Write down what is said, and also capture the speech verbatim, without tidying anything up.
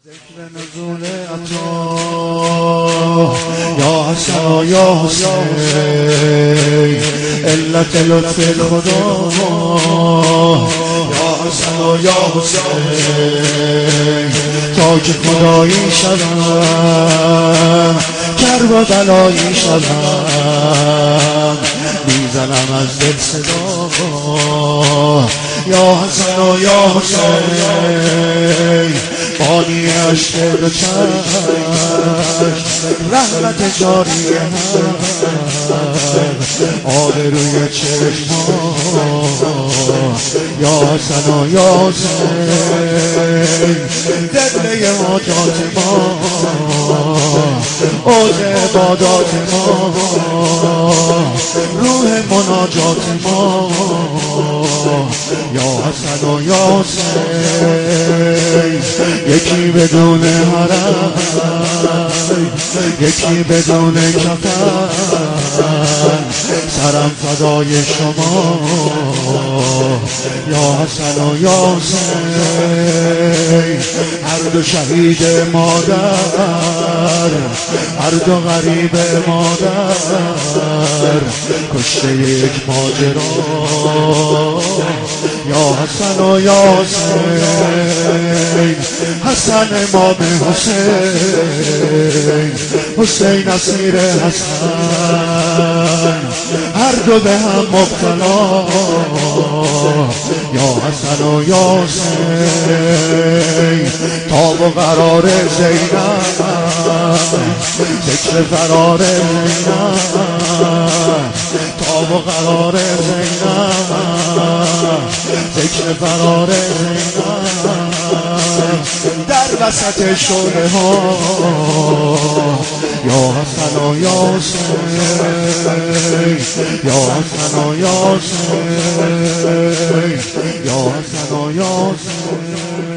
ذکر نزول عطا یا حسن و یا حسین علت لطف خدا یا حسن و یا حسین تا که خدایی شدم کربلایی شدم میزنم از دل صدا یا حسن و یا حسین بانی عشق دو چشم رحمت جاری هم آبروی چشم یا حسن و یا حسین دله حاجات ما اوج عبادات ما روح مناجات ما یا حسن و یا حسین یکی بدون حرم یکی بدون کفن سرم فدای شما یا حسن و یا حسین هر دو شهید مادر هر دو غریب مادر کشته یک ماجرا یا حسن و یا حسین حسن امام حسین حسین اسیر حسن هر دو به هم مبتلا یا حسن و یا حسین تاب و قرار زینب ذکر فرار زینب تاب و قرار زینب ذکر فرار زینب در وسط شعله ها یا حسن و یا حسین یا حسن و یا حسین یا حسن و یا حسین